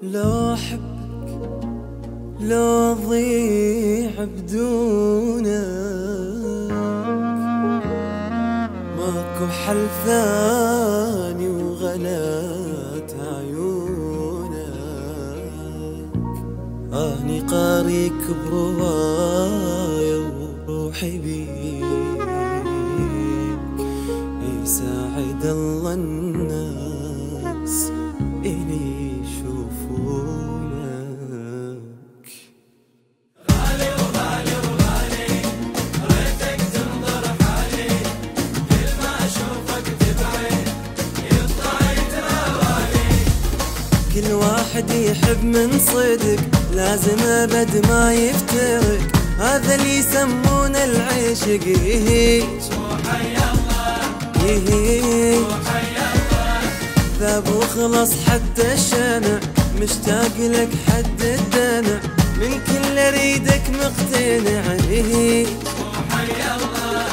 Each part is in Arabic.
لو أحبك لو أضيع بدونك، ماكو حل ثاني وغلات عيونك. أني قاريك برواية وروحي بيك، يساعد الله الناس إلي يشوفونك. غالي وغالي وغالي ريتك تنظر حالي، كل ما أشوفك تبعد يطلع يتراوالي. كل واحد يحب من صدق لازم أبد ما يفترق، هذا اللي يسمونه العشق. وحي الله وحي الله، ذاب وخلص حتى الشمع، مشتاق لك حد الدمع، من كل اريدك مقتنع. وحي الله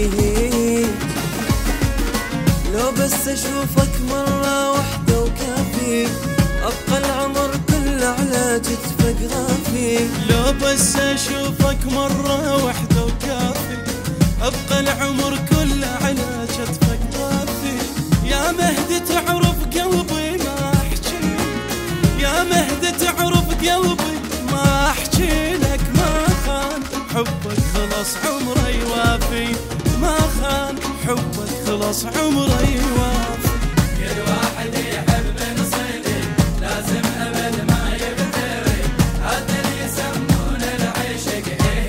لو بس اشوفك مرة واحدة وكافي، ابقى العمر كله على كتفك غافي. لو بس اشوفك مرة واحدة وكافي، ابقى العمر كله على كتفك غافي. يا مهدي تعرف قلبي ما احكي، يا مهدي تعرف قلبي ما احكي لك. ما خان حبك خلص عمره يوافي، ما خان حبك خلص عمره يوافي. كل واحد يحب من صدق لازم أبد ما يفترق، هذا اللي يسمونه العشق.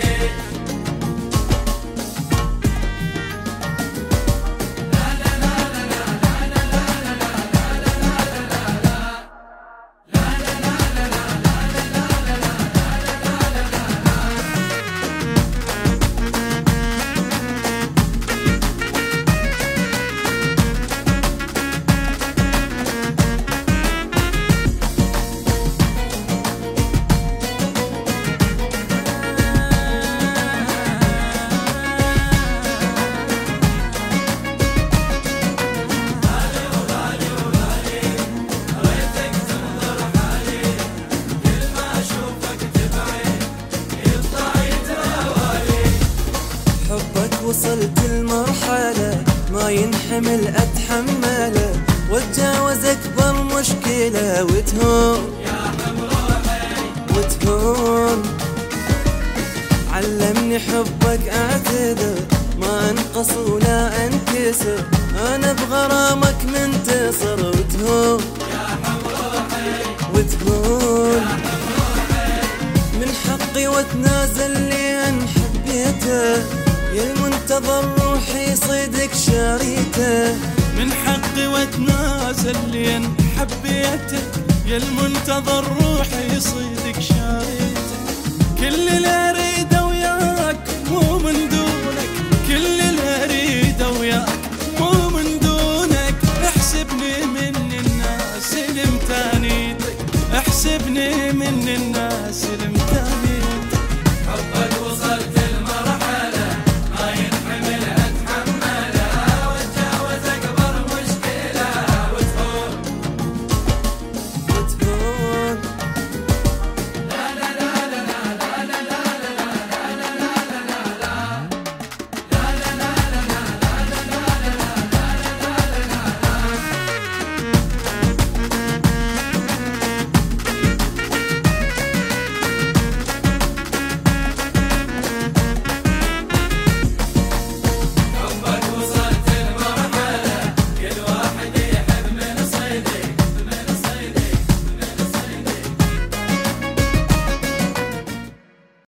وصلت المرحلة ما ينحمل أتحمله، واتجاوز أكبر مشكلة وتهون يا حب روحي وتهون. علمني حبك أعتذر، ما أنقص ولا أنكسر، أنا بغرامك منتصر وتهون يا حب روحي وتهون. من حقي واتنازل لأن حبيته، يا المنتظر روحي صدق شاريته. من حقي واتنازل لين حبيتك، يا المنتظر روحي صدق شاريته. كل اللي اريده